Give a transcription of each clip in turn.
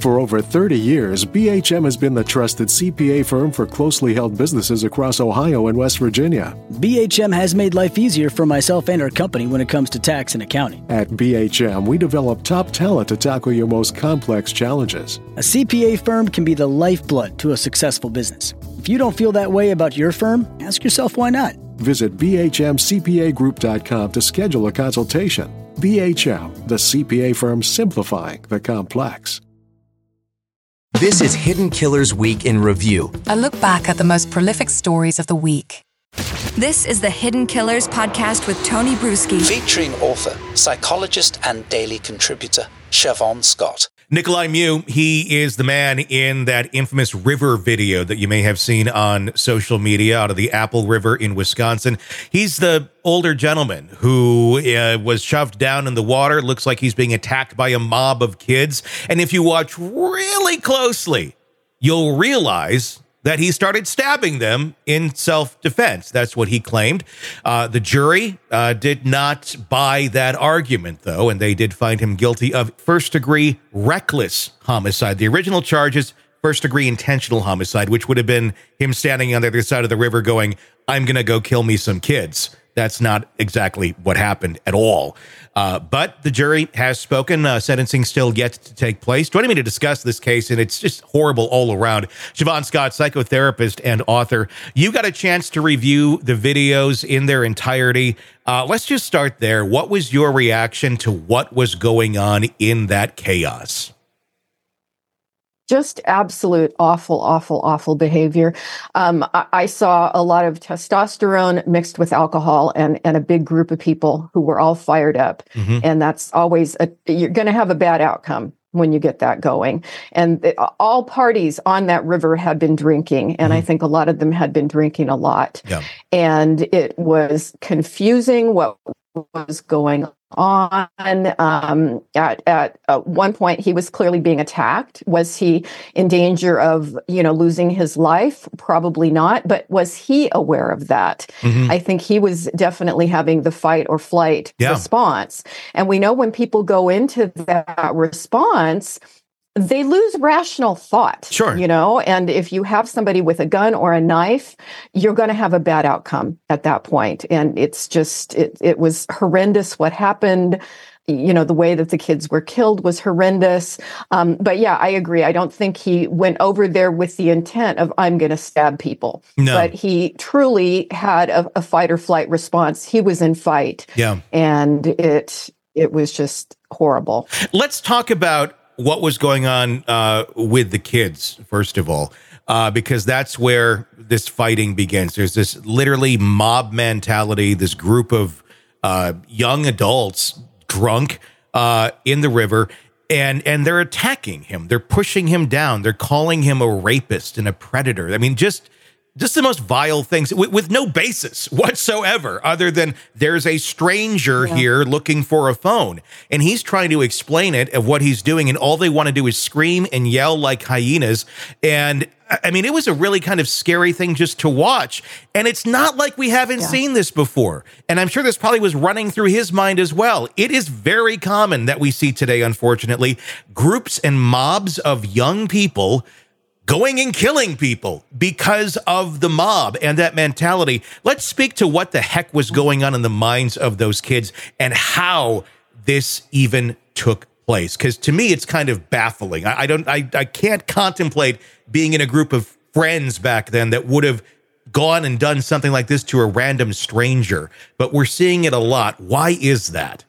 For over 30 years, BHM has been the trusted CPA firm for closely held businesses across Ohio and West Virginia. BHM has made life easier for myself and our company when it comes to tax and accounting. At BHM, we develop top talent to tackle your most complex challenges. A CPA firm can be the lifeblood to a successful business. If you don't feel that way about your firm, ask yourself why not. Visit bhmcpagroup.com to schedule a consultation. BHM, the CPA firm simplifying the complex. This is Hidden Killers Week in Review. A look back at the most prolific stories of the week. This is the Hidden Killers podcast with Tony Brueski. Featuring author, psychologist, and daily contributor, Siobhan Scott. Nikolai Mew, he is the man in that infamous river video that you may have seen on social media out of the Apple River in Wisconsin. He's the older gentleman who was shoved down in the water. Looks like he's being attacked by a mob of kids. And if you watch really closely, you'll realize that he started stabbing them in self-defense. That's what he claimed. The jury did not buy that argument, though, and they did find him guilty of first-degree reckless homicide. The original charge is first-degree intentional homicide, which would have been him standing on the other side of the river going, I'm going to go kill me some kids. That's not exactly what happened at all. But the jury has spoken. Sentencing still yet to take place. Joining me to discuss this case, and it's just horrible all around, Siobhan Scott, psychotherapist and author. You got a chance to review the videos in their entirety. Let's just start there. What was your reaction to what was going on in that chaos? Just absolute awful behavior. I saw a lot of testosterone mixed with alcohol and a big group of people who were all fired up. Mm-hmm. And that's always, you're going to have a bad outcome when you get that going. And all parties on that river had been drinking. And I think a lot of them had been drinking a lot. Yeah. And it was confusing what was going on. At one point, he was clearly being attacked. Was he in danger of, losing his life? Probably not. But was he aware of that? Mm-hmm. I think he was definitely having the fight or flight response. And we know when people go into that response, they lose rational thought, sure. And if you have somebody with a gun or a knife, you're going to have a bad outcome at that point. And it's just, it was horrendous what happened. The way that the kids were killed was horrendous. But yeah, I agree. I don't think he went over there with the intent of, I'm going to stab people. No. But he truly had a fight or flight response. He was in fight. Yeah. And it was just horrible. Let's talk about what was going on with the kids, first of all, because that's where this fighting begins. There's this literally mob mentality, this group of young adults drunk in the river, and they're attacking him. They're pushing him down. They're calling him a rapist and a predator. I mean, just the most vile things with no basis whatsoever, other than there's a stranger here looking for a phone. And he's trying to explain it of what he's doing. And all they want to do is scream and yell like hyenas. And I mean, it was a really kind of scary thing just to watch. And it's not like we haven't seen this before. And I'm sure this probably was running through his mind as well. It is very common that we see today, unfortunately, groups and mobs of young people going and killing people because of the mob and that mentality. Let's speak to what the heck was going on in the minds of those kids and how this even took place. Because to me, it's kind of baffling. I can't contemplate being in a group of friends back then that would have gone and done something like this to a random stranger. But we're seeing it a lot. Why is that?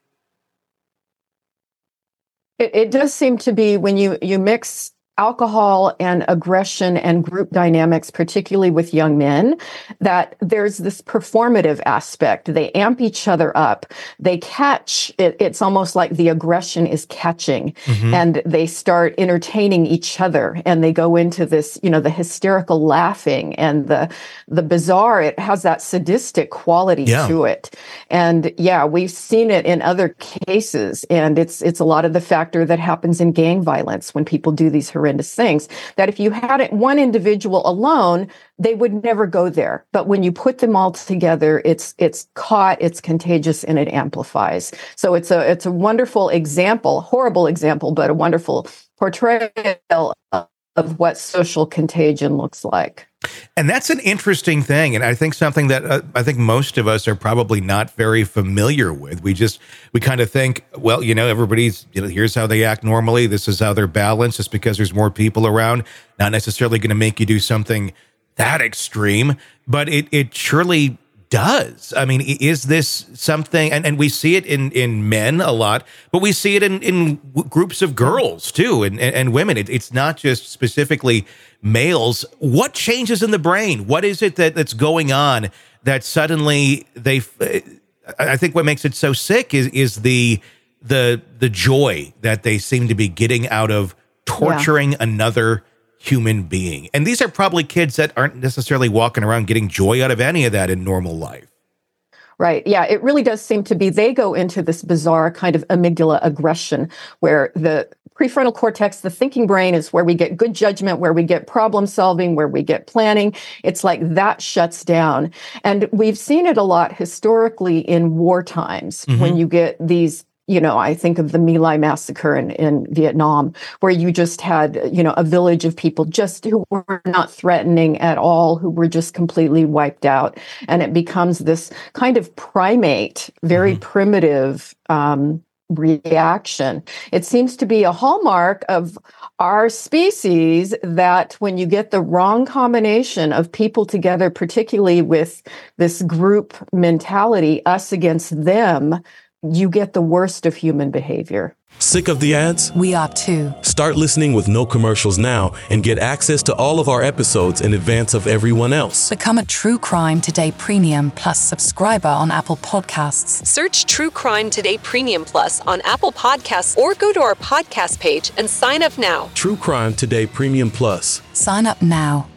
It does seem to be when you mix alcohol and aggression and group dynamics, particularly with young men, that there's this performative aspect. They amp each other up. They catch it. It's almost like the aggression is catching, and they start entertaining each other, and they go into this, the hysterical laughing and the bizarre. It has that sadistic quality to it. And we've seen it in other cases, and it's a lot of the factor that happens in gang violence when people do these horrendous things, that if you had it one individual alone, they would never go there. But when you put them all together, it's caught, it's contagious, and it amplifies. So it's a wonderful example, horrible example, but a wonderful portrayal of what social contagion looks like. And that's an interesting thing. And I think something that I think most of us are probably not very familiar with. We kind of think, well, everybody's, here's how they act normally. This is how they're balanced. Just because there's more people around, not necessarily going to make you do something that extreme, but it surely does. I mean, is this something, and we see it in men a lot, but we see it in groups of girls too, and women. It's not just specifically males. What changes in the brain? What is it that's going on that suddenly I think what makes it so sick is the joy that they seem to be getting out of torturing another human being. And these are probably kids that aren't necessarily walking around getting joy out of any of that in normal life. Right. Yeah, it really does seem to be, they go into this bizarre kind of amygdala aggression where the prefrontal cortex, the thinking brain, is where we get good judgment, where we get problem solving, where we get planning. It's like that shuts down. And we've seen it a lot historically in war times when you get these, I think of the My Lai massacre in Vietnam, where you just had, a village of people just who were not threatening at all, who were just completely wiped out. And it becomes this kind of primate, very primitive reaction. It seems to be a hallmark of our species that when you get the wrong combination of people together, particularly with this group mentality, us against them, you get the worst of human behavior. Sick of the ads? We are too. Start listening with no commercials now and get access to all of our episodes in advance of everyone else. Become a True Crime Today Premium Plus subscriber on Apple Podcasts. Search True Crime Today Premium Plus on Apple Podcasts or go to our podcast page and sign up now. True Crime Today Premium Plus. Sign up now.